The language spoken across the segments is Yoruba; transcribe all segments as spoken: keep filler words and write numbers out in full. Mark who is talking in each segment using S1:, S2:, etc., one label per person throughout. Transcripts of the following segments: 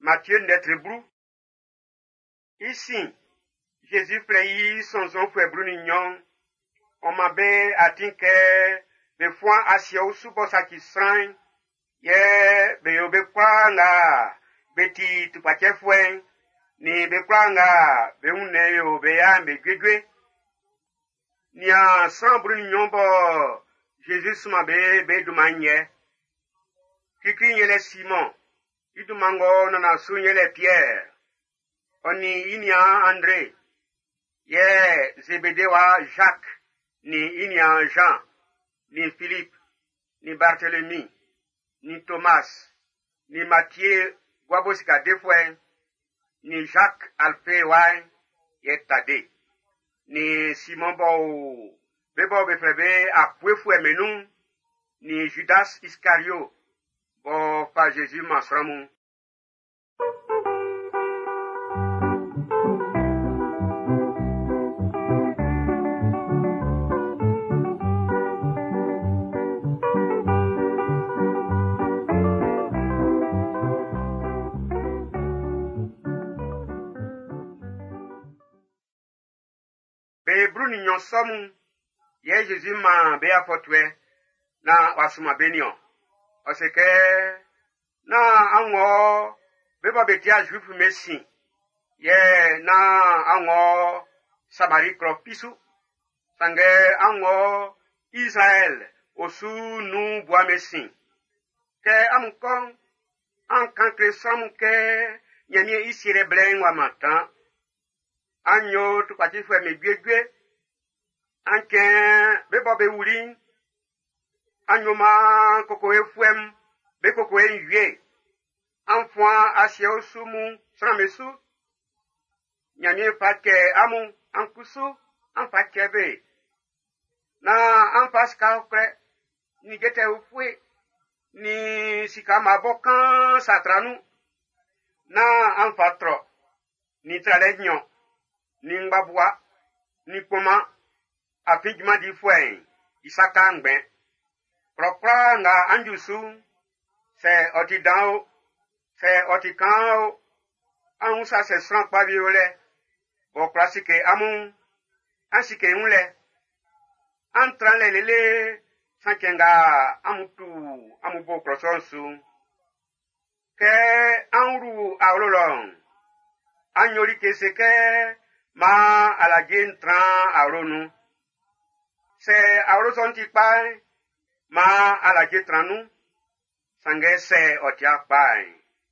S1: Matthieu Netrebrou. Ici, Jésus frère son son frère Brunignon, on m'a bé atinque, de fois assis au sous sa qui srain, ye, be yo be kwa nga, beti tu pache fwen, ni be kwa nga, be une yo be ya be gwegwe, ni a san Brunignon bo, Jésus suma be, be du manye, kiki nyele Simon, idu mango nana su nyele Pierre, oni inia André, ye Zebedewa Jacques, ni inia Jean, ni Philippe, ni Barthélemy, ni Thomas, ni Matthieu Gwabosika Defouin, ni Jacques Alpé Wai, ye Tade, ni Simon Bo, Bebo Befrebe a Pouefoué Menou, ni Judas Iscario, Bo Fa Jésus Masramou. Be Brunignon somu, ye Jésus ma be apotwe, na wasuma benio. Oseke, na ango, beba betia juif messi, ye na ango, Samari kropisu, sange ango, Israël, osu nu boa messi. Ke amukon, an kankre samu ke, nyanye isire blen wa matan, anyo tu pati fwe me gwegwe, anken bebo be wulin, anyo ma koko e fwem, be koko e yue, anfwan asye osumu, sramesu, nyanye patke amu, ankusu, anpatke be, na anpaska okre, ni gete ufwe, ni sika mabokan satranu, na anfatro, ni tralenyon, ni ngbabwa, ni koma, afijma di fwen, isaka ngben. Propra nga anjusu, se oti dao, se oti kao, anousa se sran kwa viole, bo klasike amun, ansike unle, antran le lele, sankenga amutu, amubo krosonsu, ke anru aulolong, anyori keseke, ma alagen tran aronu. Se aroson ti pai, ma alagen tranu, sange se otia pai.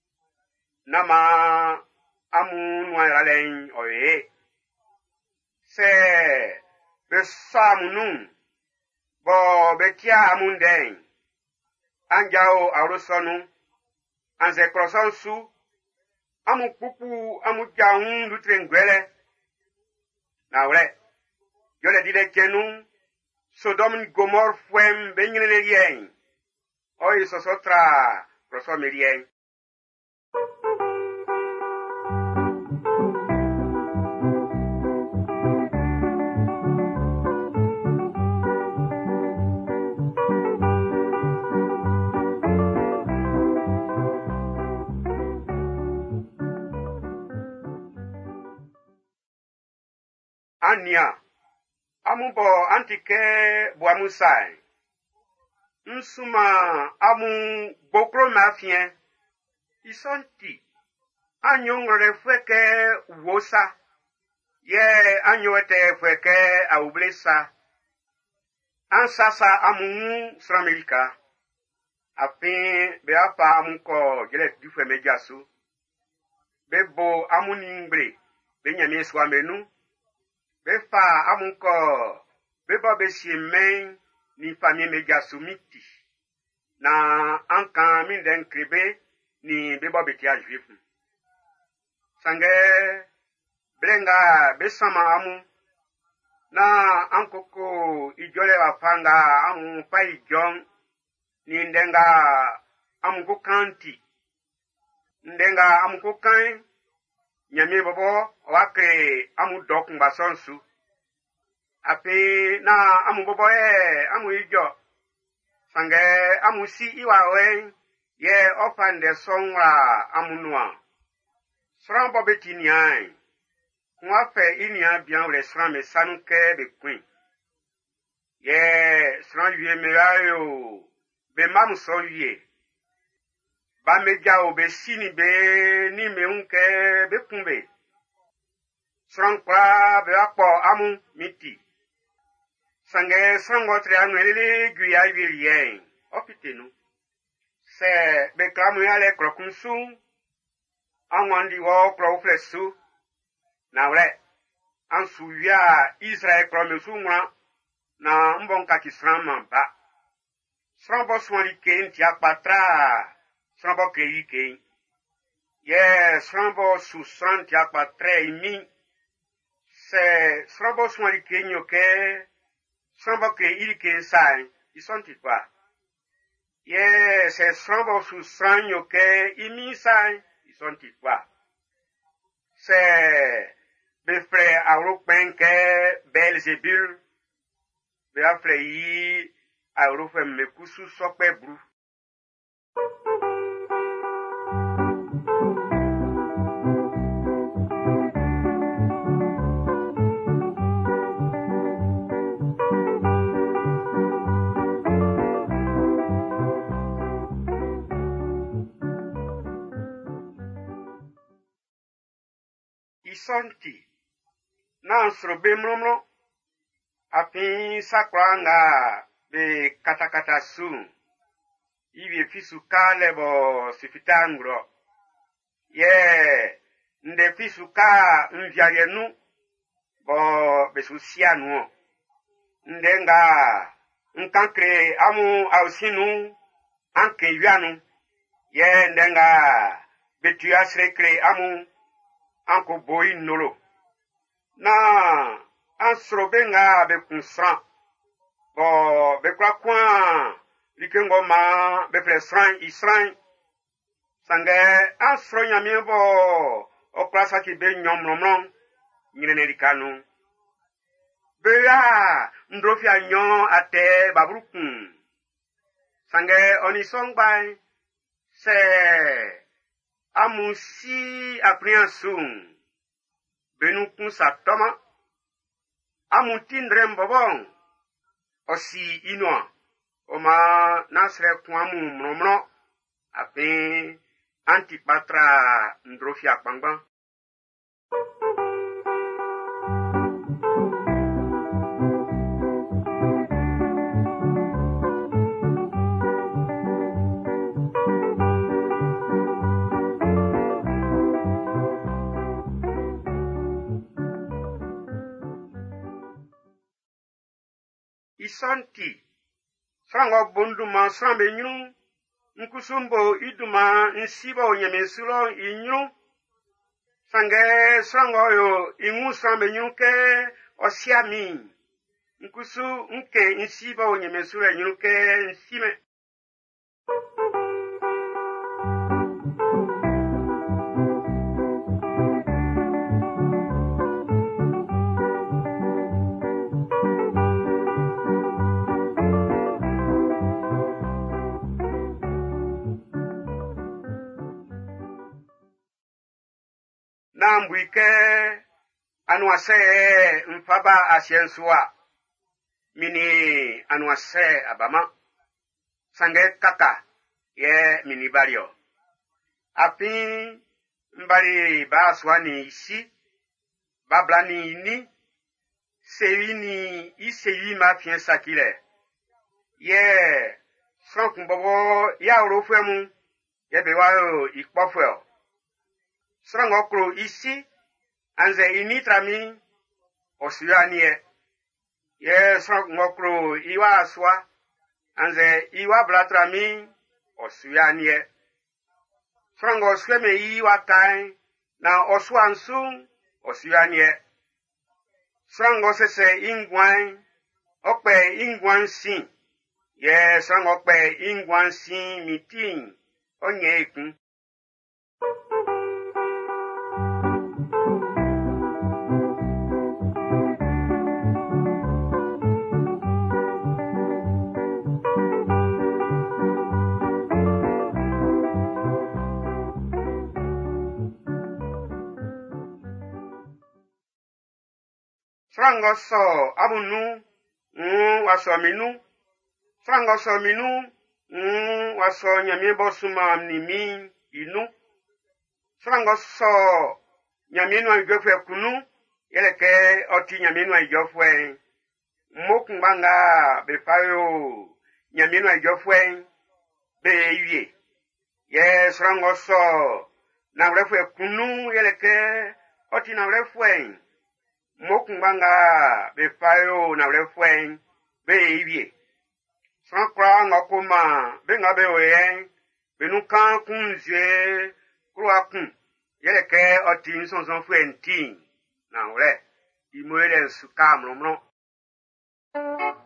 S1: Nama amu nuaralen oye. Se besa munun, bo betia amunden. Anjao arosonu, anze kroson su, amu pupu amu jaun lutrengwele. Na wle, yo le dile kenou, Sodome Gomor fwem benyele rien. Oye sosotra, prosome rien. Ania. Amubo antike boamusai. Nsuma amu bokro mafien. Isonti. Anyon refweke wosa. Ye anyo ete fweke a ublesa. Ansasa amu sramelika. Afin beapa amuko gelet du fwe mediasu. Bebo amuningbre. Benyame swamenu. Befa amunko, beba besi men ni famille megasumiti. Na ankan min den krebe ni beba betia juif. Sange blenga besama amu. Na ankoko ijole wafanga amu pa ijon ni ndenga amuko kanti. Ndenga amuko kan. Nyami bobo wakre amu dok mbasonsu. Ape na amu bobo e amu ijo. Sange amu si iwa wen ye ofande sonwa amu nuan. Sran bo betinian. Kwa fe inia bien le sran me sanu ke be queen. Ye sran yue me ayo. Be mam so yue. Ba me ja o be sini be ni me unke be kumbe. Sran kwa be akpo amu miti. Sange sango tre anwele guya yue opitenu. Se be klamu yale krokunsu. Anwandi wo kroflesu. Na wle. Ansu ya Israel kromesu mwa. Na mbonka ki sran mamba. Sran bo swali ken ti akpatra. Sran bo kreyi ken. Ye sran bo su sran ti akpatre imi. Se sran bo swali ken yo ke. Sran bo kreyi ken sai. Ison ti kwa. Ye se sran bo su sran yo ke imi sai. Ison ti kwa. Se befre aurukpen ke Belzebul. Be afre yi aurufem mekusu sokpe bru. Isonti. Na nsrobe mromro. Api sakwa nga be katakata su. Ibi fisu kale bo sifitangro. Ye nde fisu ka mvyarienu bo besusianu. Nde nga nkankre amu ausinu anke yuanu. Ye nde nga betu asrekre amu anko boi nolo. Na ansrobe nga be kunsran. Bo be kwa kwa likengo ma be presran isran. Sange ansro nyamie bo oklasa ki be nyomlomlom nyine likanu. Be ya ndrofia nyon ate babrukun. Sange onisongbai se amusi apriansun. Benukun sa toma. Amutindrem bobong. Osi inwa. Oma nasre kwamu mromro. Ape antipatra ndrofia kpangban. Isonti. Frango bonduma srambe nyunu. Nkusumbo iduma nsibo nyemesuro inyunu. Sange srango yo ingu srambe nyunu ke osiami. Nkusu nke nsibo nyemesuro nyunu ke nsime. Nambuike anuase mfaba asiensua. Mini anuase abama. Sange kaka ye mini bario. Api mbari baswani isi. Bablani ini. Sewi ni isewi ma fiensa kile. Ye frank mbobo ya urofemu. Ye bewa ikpofweo. Srango kro isi, anze initrami, osuyanie. Ye srango kro iwa aswa, anze iwa blatrami, osuyanie. Srango sweme iwa tai, na oswansu, osuyanie. Srango sese ingwan, okpe ingwan sin. Ye srango okpe ingwan sin mitin, onye ikun. Srango so abunu, mm, waso minu. Srango so minu, mm, waso nyami bosuma mnimi inu. Srango so nyami no igofwe kunu, yeleke oti nyami no igofwe. Mokumbanga befayo nyami no igofwe be yie. Ye srango so na refwe kunu yeleke oti na refwe. Mokumbanga befayo na refwe be yie. Sankra ngokuma benga bewe benuka kunje kruwa kun yeleke oti nsonson fwenti na ore imoele suka mromro.